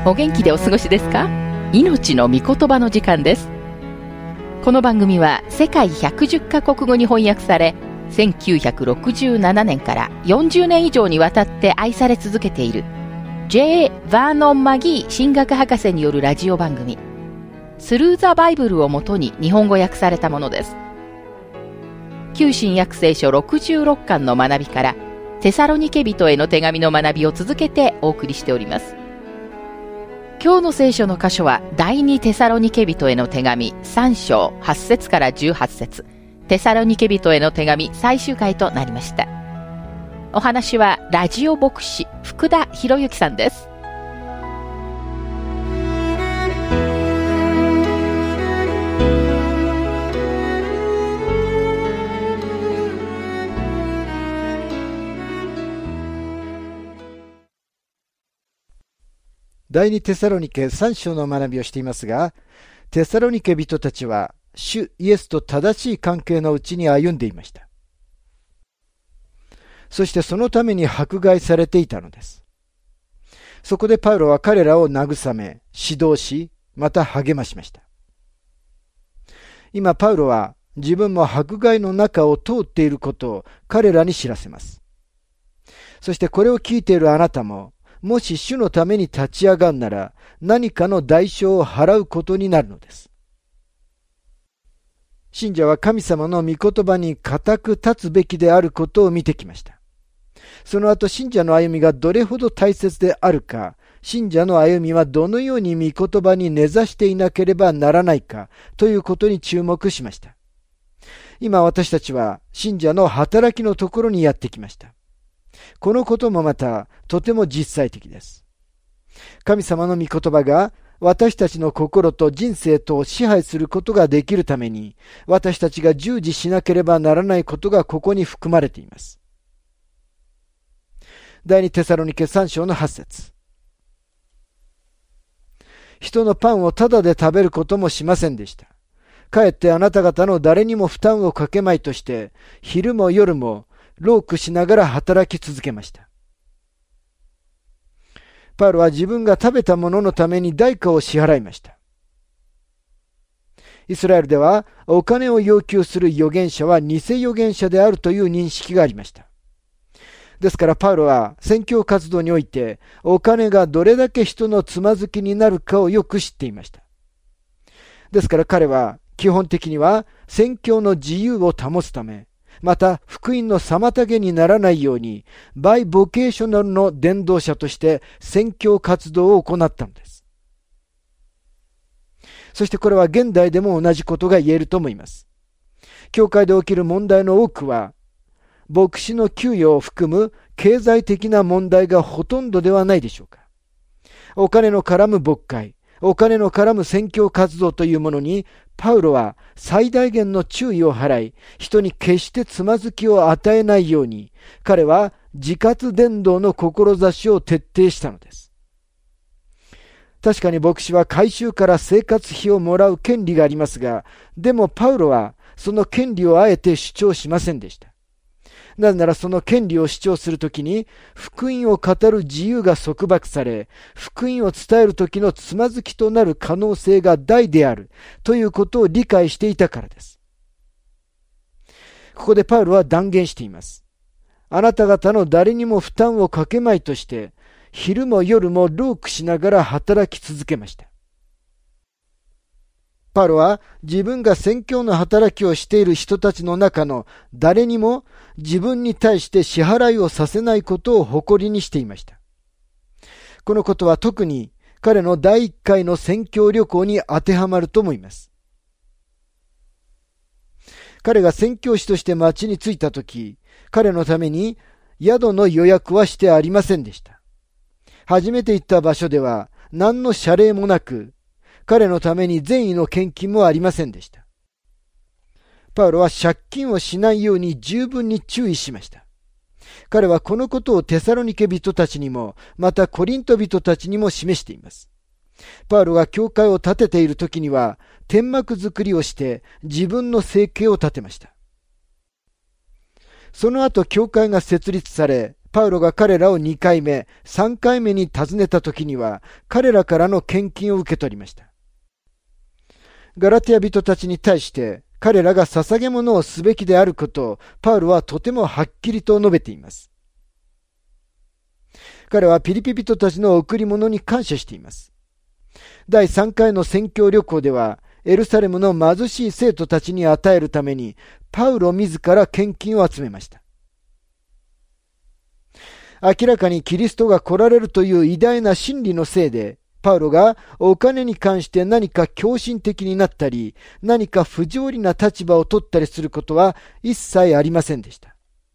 お元気でお過ごしですか？命の御言葉の時間です。この番組は世界110カ国語に翻訳され、1967年から40年以上にわたって愛され続けている J. バーノン・マギー神学博士によるラジオ番組スルーザ・バイブルをもとに日本語訳されたものです。旧新約聖書66巻の学びからテサロニケ人への手紙の学びを続けてお送りしております。今日の聖書の箇所は第2テサロニケ人への手紙3章8節から18節、テサロニケ人への手紙最終回となりました。お話はラジオ牧師福田博之さんです。 第2テサロニケ3章の学びをしていますが、テサロニケ人たちは主イエスと正しい関係のうちに歩んでいました。そしてそのために迫害されていたのです。そこでパウロは彼らを慰め、指導し、また励ましました。今パウロは自分も迫害の中を通っていることを彼らに知らせます。そしてこれを聞いているあなたも、もし主のために立ち上がるなら何かの代償を払うことになるのです。信者は神様の御言葉に固く立つべきであることを見てきました。その後信者の歩みがどれほど大切であるか、信者の歩みはどのように御言葉に根ざしていなければならないかということに注目しました。今私たちは信者の働きのところにやってきました。このこともまたとても実際的です。神様の御言葉が私たちの心と人生とを支配することができるために、私たちが従事しなければならないことがここに含まれています。第2テサロニケ3章の8節、人のパンをただで食べることもしませんでした。かえってあなた方の誰にも負担をかけまいとして、昼も夜も労苦しながら働き続けました。パウロは自分が食べたもののために代価を支払いました。イスラエルではお金を要求する預言者は偽預言者であるという認識がありました。ですからパウロは宣教活動においてお金がどれだけ人のつまずきになるかをよく知っていました。ですから彼は基本的には宣教の自由を保つため、また福音の妨げにならないようにバイボケーショナルの伝道者として宣教活動を行ったのです。そしてこれは現代でも同じことが言えると思います。教会で起きる問題の多くは牧師の給与を含む経済的な問題がほとんどではないでしょうか。お金の絡む牧会、お金の絡む宣教活動というものにパウロは最大限の注意を払い、人に決してつまずきを与えないように、彼は自活伝道の志を徹底したのです。確かに牧師は改宗から生活費をもらう権利がありますが、でもパウロはその権利をあえて主張しませんでした。なぜならその権利を主張するときに福音を語る自由が束縛され、福音を伝えるときのつまずきとなる可能性が大であるということを理解していたからです。ここでパウロは断言しています。あなた方の誰にも負担をかけまいとして昼も夜も労苦しながら働き続けました。パウロは自分が宣教の働きをしている人たちの中の誰にも自分に対して支払いをさせないことを誇りにしていました。このことは特に彼の第1回の宣教旅行に当てはまると思います。彼が宣教師として町に着いたとき、彼のために宿の予約はしてありませんでした。初めて行った場所では何の謝礼もなく、彼のために善意の献金もありませんでした。パウロは借金をしないように十分に注意しました。彼はこのことをテサロニケ人たちにも、またコリント人たちにも示しています。パウロが教会を建てている時には、天幕作りをして自分の生計を立てました。その後教会が設立され、 パウロが彼らを2回目、3回目に訪ねた時には、彼らからの献金を受け取りました。ガラテヤ人たちに対して、彼らが捧げ物をすべきであることを、パウロはとてもはっきりと述べています。彼はピリピ人たちの贈り物に感謝しています。第3回の宣教旅行では、エルサレムの貧しい生徒たちに与えるために、パウロ自ら献金を集めました。明らかにキリストが来られるという偉大な真理のせいで、パウロがお金に関して何か狂信的になったり、何か不条理な立場を取ったりすることは一切ありませんでした。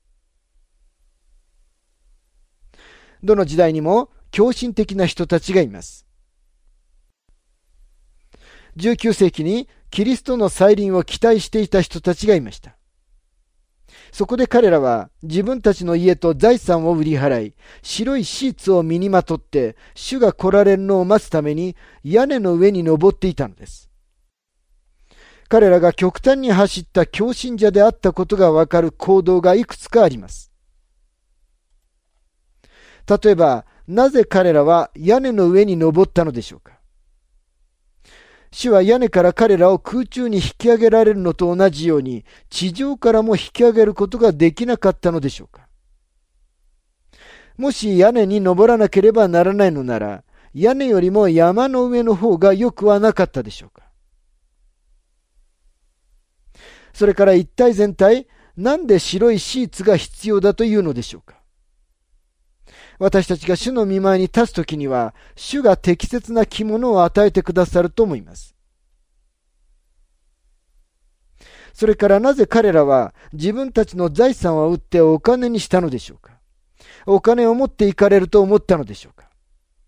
どの時代にも狂信的な人たちがいます。19世紀にキリストの再臨を期待していた人たちがいました。そこで彼らは自分たちの家と財産を売り払い、白いシーツを身にまとって主が来られるのを待つために屋根の上に登っていたのです。彼らが極端に走った狂信者であったことがわかる行動がいくつかあります。例えば、なぜ彼らは屋根の上に登ったのでしょうか。主は屋根から彼らを空中に引き上げられるのと同じように、地上からも引き上げることができなかったのでしょうか。もし屋根に登らなければならないのなら、屋根よりも山の上の方が良くはなかったでしょうか。それから一体全体、なんで白いシーツが必要だというのでしょうか。私たちが主の御前に立つときには、主が適切な着物を与えてくださると思います。それからなぜ彼らは自分たちの財産を売ってお金にしたのでしょうか。お金を持って行かれると思ったのでしょうか。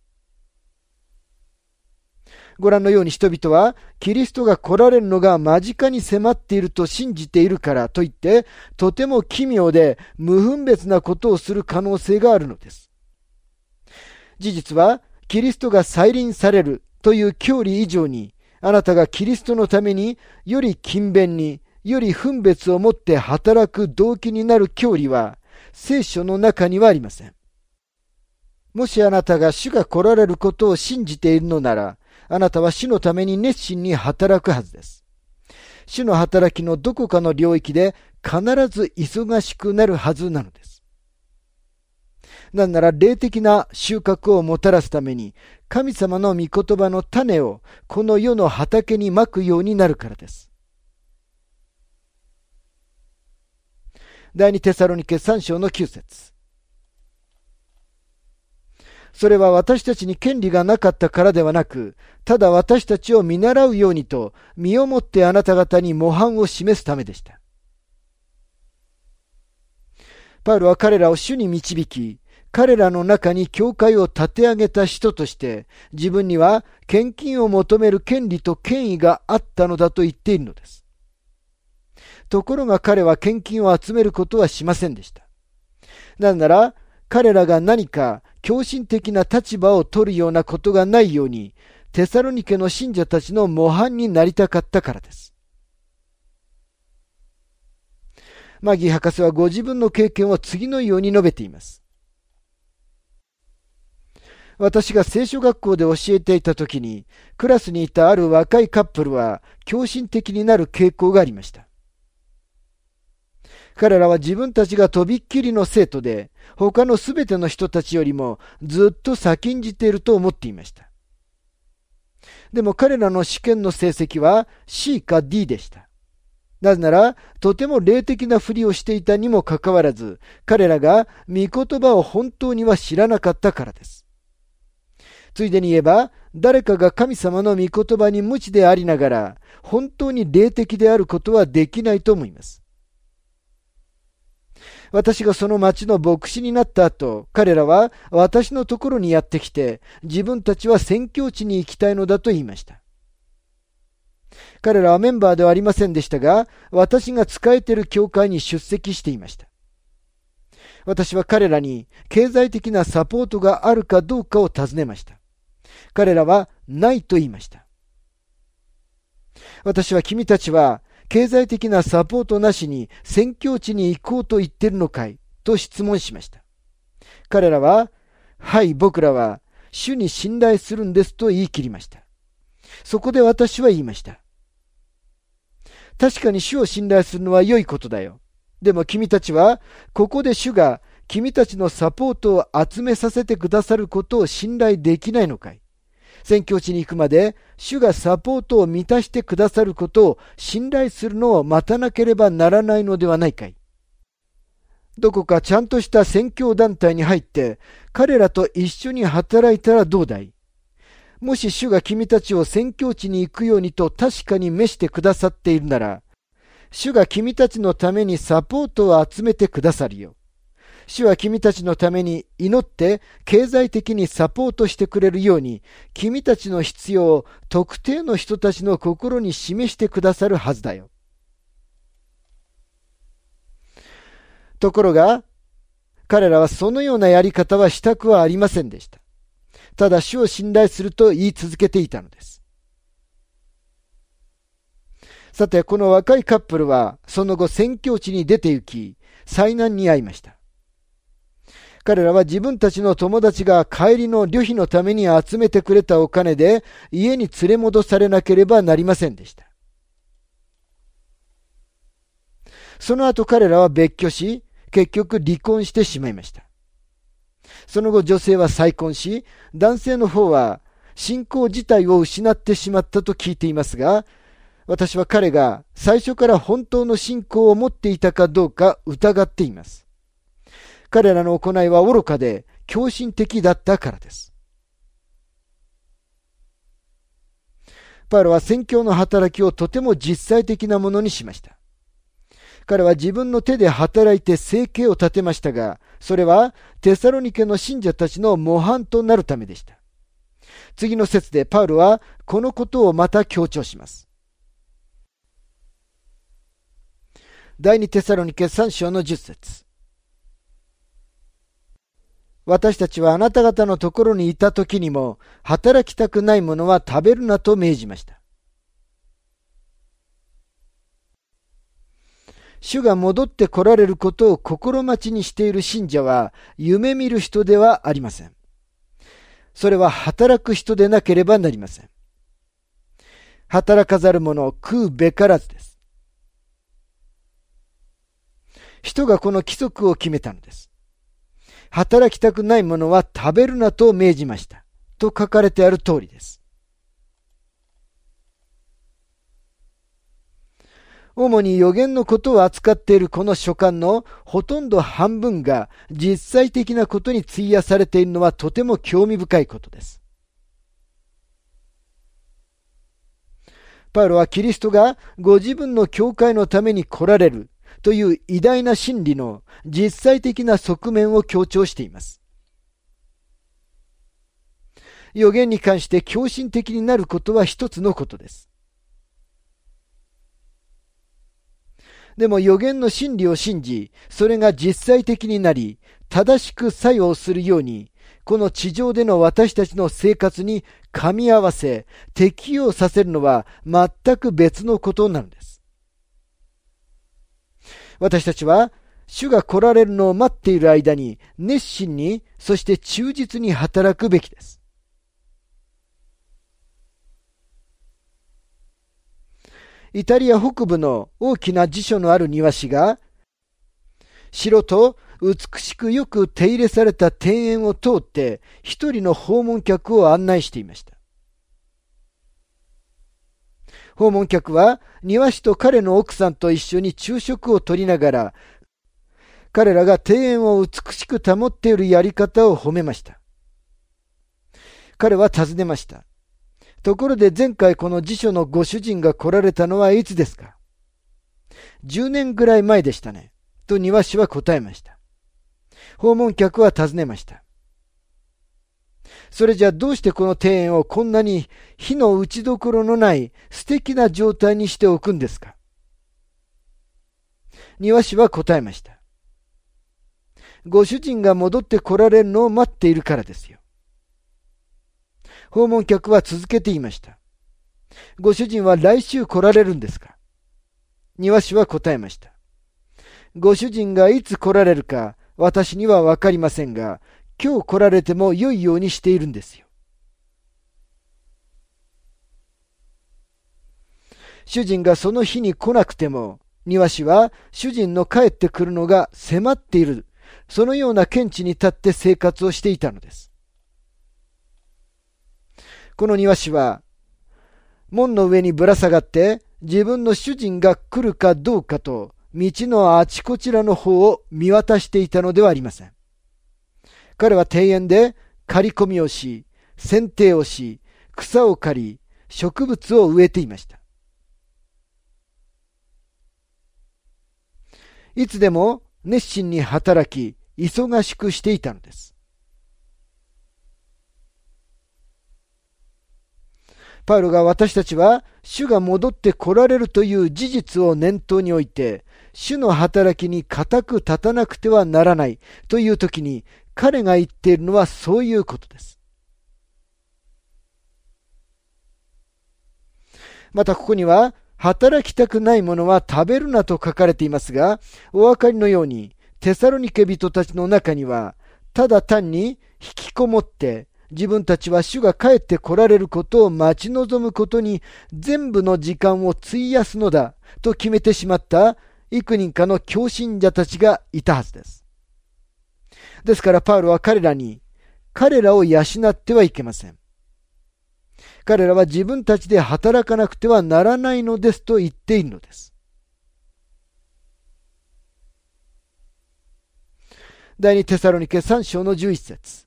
ご覧のように人々はキリストが来られるのが間近に迫っていると信じているからといって、とても奇妙で無分別なことをする可能性があるのです。事実は、キリストが再臨されるという教理以上に、あなたがキリストのためにより勤勉に、より分別を持って働く動機になる教理は、聖書の中にはありません。もしあなたが主が来られることを信じているのなら、あなたは主のために熱心に働くはずです。主の働きのどこかの領域で必ず忙しくなるはずなのです。なんなら霊的な収穫をもたらすために神様の御言葉の種をこの世の畑にまくようになるからです。第二テサロニケ3章の9節。それは私たちに権利がなかったからではなく、ただ私たちを見習うようにと身をもってあなた方に模範を示すためでした。パウロは彼らを主に導き、彼らの中に教会を立て上げた人として、自分には献金を求める権利と権威があったのだと言っているのです。ところが彼は献金を集めることはしませんでした。なぜなら、彼らが何か狂信的な立場を取るようなことがないように、テサロニケの信者たちの模範になりたかったからです。マギー博士はご自分の経験を次のように述べています。私が聖書学校で教えていたときに、クラスにいたある若いカップルは狂信的になる傾向がありました。彼らは自分たちがとびっきりの生徒で、他のすべての人たちよりもずっと先んじていると思っていました。でも彼らの試験の成績は C か D でした。なぜなら、とても霊的なふりをしていたにもかかわらず、彼らが御言葉を本当には知らなかったからです。ついでに言えば、誰かが神様の御言葉に無知でありながら、本当に霊的であることはできないと思います。私がその町の牧師になった後、彼らは私のところにやってきて、自分たちは宣教地に行きたいのだと言いました。彼らはメンバーではありませんでしたが、私が仕えている教会に出席していました。私は彼らに経済的なサポートがあるかどうかを尋ねました。彼らはないと言いました。私は君たちは経済的なサポートなしに宣教地に行こうと言っているのかいと質問しました。 彼らは、はい、僕らは主に信頼するんですと言い切りました。そこで私は言いました。確かに主を信頼するのは良いことだよ。でも君たちは、ここで主が君たちのサポートを集めさせてくださることを信頼できないのかい？宣教地に行くまで主がサポートを満たしてくださることを信頼するのを待たなければならないのではないかい？どこかちゃんとした宣教団体に入って彼らと一緒に働いたらどうだい？もし主が君たちを宣教地に行くようにと確かに召してくださっているなら、主が君たちのためにサポートを集めてくださるよ。主は君たちのために祈って経済的にサポートしてくれるように、君たちの必要を特定の人たちの心に示してくださるはずだよ。ところが、彼らはそのようなやり方はしたくはありませんでした。ただ主を信頼すると言い続けていたのです。さて、この若いカップルはその後宣教地に出て行き、災難に遭いました。彼らは自分たちの友達が帰りの旅費のために集めてくれたお金で家に連れ戻されなければなりませんでした。その後彼らは別居し、結局離婚してしまいました。その後女性は再婚し、男性の方は信仰自体を失ってしまったと聞いていますが、私は彼が最初から本当の信仰を持っていたかどうか疑っています。彼らの行いは愚かで狂信的だったからです。パウロは宣教の働きをとても実際的なものにしました。彼は自分の手で働いて生計を立てましたが、それはテサロニケの信者たちの模範となるためでした。次の節でパウロはこのことをまた強調します。第2テサロニケ3章の10節。私たちはあなた方のところにいた時にも、働きたくないものは食べるなと命じました。主が戻って来られることを心待ちにしている信者は、夢見る人ではありません。それは働く人でなければなりません。働かざる者を食うべからずです。人がこの規則を決めたのです。働きたくないものは食べるなと命じました。と書かれてある通りです。主に預言のことを扱っているこの書簡のほとんど半分が実際的なことに費やされているのはとても興味深いことです。パウロはキリストがご自分の教会のために来られるという偉大な真理の実際的な側面を強調しています。預言に関して狂信的になることは一つのことです。でも預言の真理を信じ、それが実際的になり、正しく作用するように、この地上での私たちの生活に噛み合わせ、適用させるのは全く別のことなのです。私たちは、主が来られるのを待っている間に、熱心に、そして忠実に働くべきです。イタリア北部の大きな寺所のある庭師が、城と美しくよく手入れされた庭園を通って一人の訪問客を案内していました。訪問客は庭師と彼の奥さんと一緒に昼食をとりながら、彼らが庭園を美しく保っているやり方を褒めました。彼は尋ねました。ところで前回この辞書のご主人が来られたのはいつですか？10年ぐらい前でしたね。と庭師は答えました。訪問客は尋ねました。それじゃどうしてこの庭園をこんなに火の打ちどころのない素敵な状態にしておくんですか？庭師は答えました。ご主人が戻って来られるのを待っているからですよ。訪問客は続けて言いました。ご主人は来週来られるんですか？庭師は答えました。ご主人がいつ来られるか私にはわかりませんが、 今日来られても良いようにしているんですよ。主人がその日に来なくても、庭師は主人の帰ってくるのが迫っている、そのような見地に立って生活をしていたのです。この庭師は、門の上にぶら下がって自分の主人が来るかどうかと道のあちこちらの方を見渡していたのではありません。彼は庭園で刈り込みをし、剪定をし、草を刈り、植物を植えていました。いつでも熱心に働き、忙しくしていたのです。パウロが私たちは主が戻って来られるという事実を念頭において、主の働きに固く立たなくてはならないというときに、彼が言っているのはそういうことです。またここには、働きたくないものは食べるなと書かれていますが、お分かりのように、テサロニケ人たちの中には、ただ単に引きこもって、自分たちは主が帰って来られることを待ち望むことに全部の時間を費やすのだと決めてしまった幾人かの教信者たちがいたはずです。ですからパウロは彼らを養ってはいけません。彼らは自分たちで働かなくてはならないのですと言っているのです。第二テサロニケ3章の11節。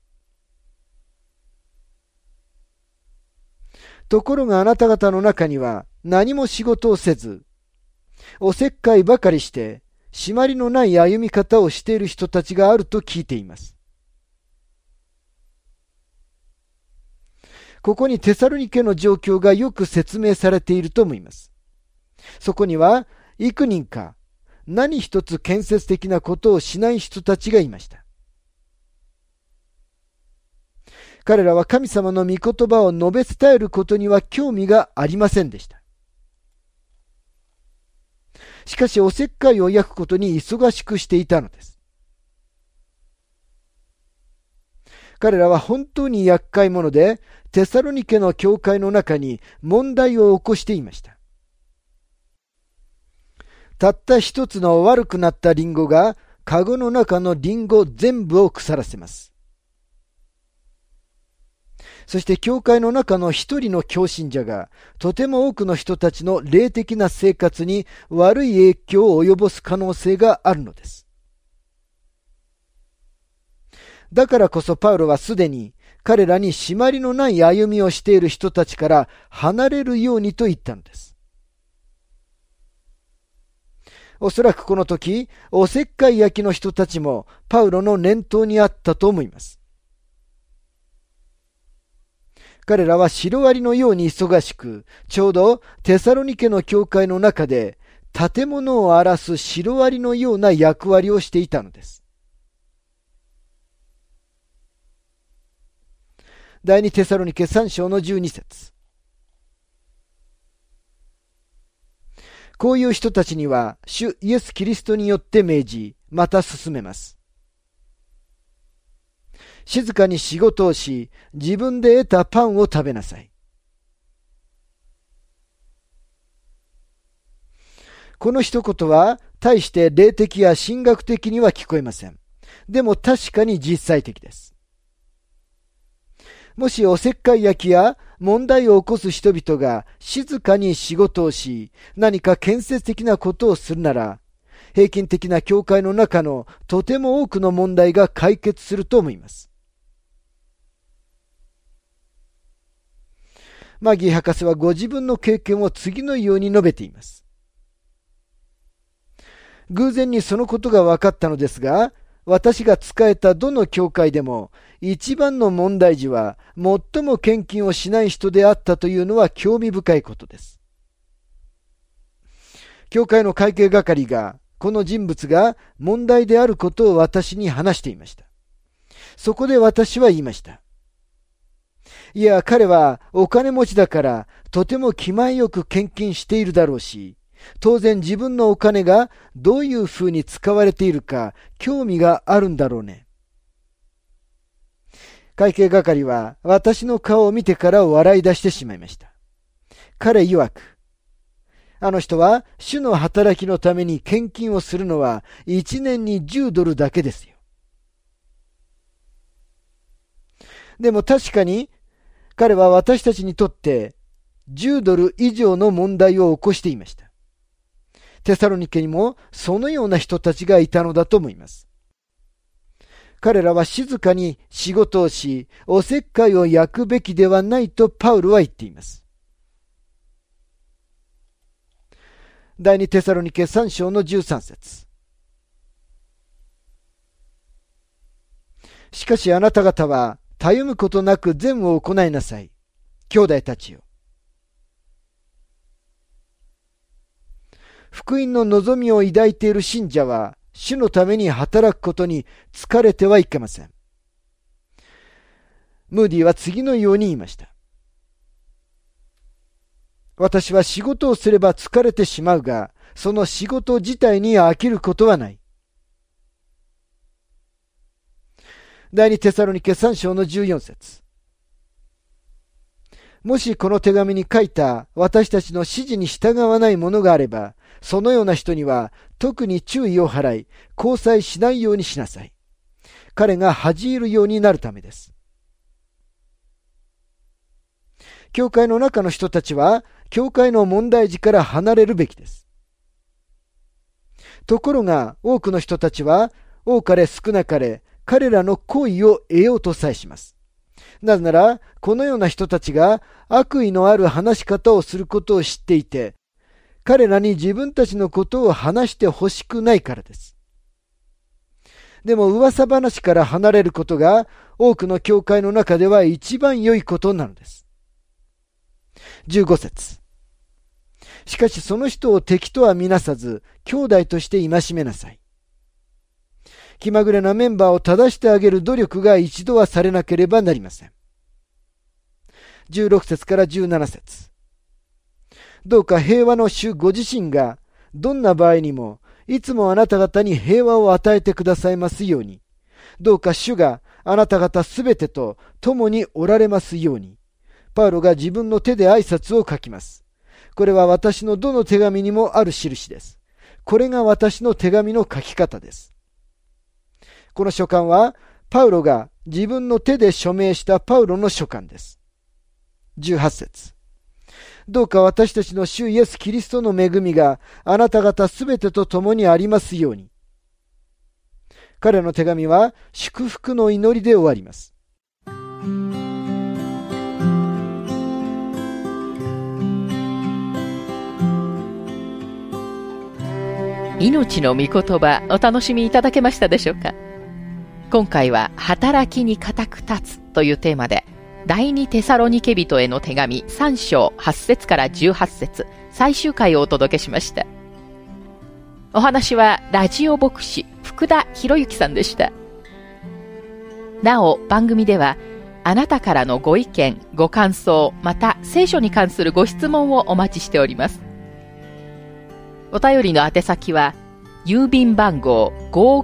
ところがあなた方の中には何も仕事をせず、おせっかいばかりして、締まりのない歩み方をしている人たちがあると聞いています。ここにテサロニケの状況がよく説明されていると思います。そこには幾人か何一つ建設的なことをしない人たちがいました。彼らは神様の御言葉を述べ伝えることには興味がありませんでした。しかしおせっかいを焼くことに忙しくしていたのです。彼らは本当に厄介者で、テサロニケの教会の中に問題を起こしていました。たった一つの悪くなったリンゴが、カゴの中のリンゴ全部を腐らせます。そして教会の中の一人の教信者が、とても多くの人たちの霊的な生活に悪い影響を及ぼす可能性があるのです。だからこそパウロはすでに彼らに締まりのない歩みをしている人たちから離れるようにと言ったのです。おそらくこの時、おせっかい焼きの人たちもパウロの念頭にあったと思います。彼らはシロアリのように忙しく、ちょうどテサロニケの教会の中で建物を荒らすシロアリのような役割をしていたのです。第二テサロニケ3章の12節。こういう人たちには主イエス・キリストによって命じ、また進めます。静かに仕事をし、自分で得たパンを食べなさい。この一言は、大して霊的や神学的には聞こえません。でも確かに実際的です。もしおせっかい焼きや問題を起こす人々が静かに仕事をし、何か建設的なことをするなら、平均的な教会の中のとても多くの問題が解決すると思います。マギー博士はご自分の経験を次のように述べています。偶然にそのことが分かったのですが、私が仕えたどの教会でも一番の問題児は最も献金をしない人であったというのは興味深いことです。教会の会計係がこの人物が問題であることを私に話していました。そこで私は言いました。いや、彼はお金持ちだからとても気前よく献金しているだろうし、当然自分のお金がどういうふうに使われているか興味があるんだろうね。 会計係は私の顔を見てから笑い出してしまいました。彼曰く、あの人は主の働きのために献金をするのは1年に$10だけですよ。でも確かに彼は私たちにとって$10以上の問題を起こしていました。テサロニケにもそのような人たちがいたのだと思います。彼らは静かに仕事をし、おせっかいを焼くべきではないとパウロは言っています。第2テサロニケ3章の13節。しかしあなた方はたゆむことなく善を行いなさい。兄弟たちよ。福音の望みを抱いている信者は、主のために働くことに疲れてはいけません。ムーディは次のように言いました。私は仕事をすれば疲れてしまうが、その仕事自体に飽きることはない。第2テサロニケ3章の14節。もしこの手紙に書いた私たちの指示に従わないものがあれば、そのような人には特に注意を払い、交際しないようにしなさい。彼が恥じ入るようになるためです。教会の中の人たちは、教会の問題児から離れるべきです。ところが、多くの人たちは、多かれ少なかれ、彼らの好意を得ようとさえします。なぜなら、このような人たちが悪意のある話し方をすることを知っていて、彼らに自分たちのことを話してほしくないからです。でも噂話から離れることが多くの教会の中では一番良いことなのです。15節。しかしその人を敵とは見なさず、兄弟として戒めなさい。気まぐれなメンバーを正してあげる努力が一度はされなければなりません。16節から17節。どうか平和の主ご自身がどんな場合にもいつもあなた方に平和を与えてくださいますように、どうか主があなた方すべてと共におられますように。パウロが自分の手で挨拶を書きます。これは私のどの手紙にもある印です。これが私の手紙の書き方です。この書簡はパウロが自分の手で署名したパウロの書簡です。18節。どうか私たちの主イエス・キリストの恵みがあなた方すべてと共にありますように。彼の手紙は祝福の祈りで終わります。 命の御言葉、お楽しみいただけましたでしょうか。今回は働きに固く立つというテーマで、第2テサロニケ人への手紙3章8節から18節最終回をお届けしました。お話はラジオ牧師福田博之さんでした。なお番組ではあなたからのご意見ご感想、また聖書に関するご質問をお待ちしております。お便りの宛先は郵便番号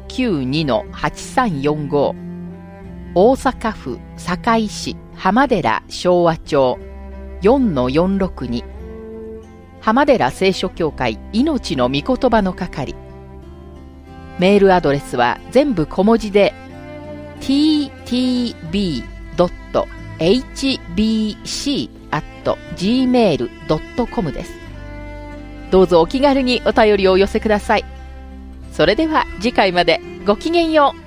592-8345 大阪府堺市浜寺昭和町 4-462 浜寺聖書協会命の御言葉の係。メールアドレスは全部小文字で ttb.hbc@gmail.com です。どうぞお気軽にお便りをお寄せください。それでは次回までごきげんよう。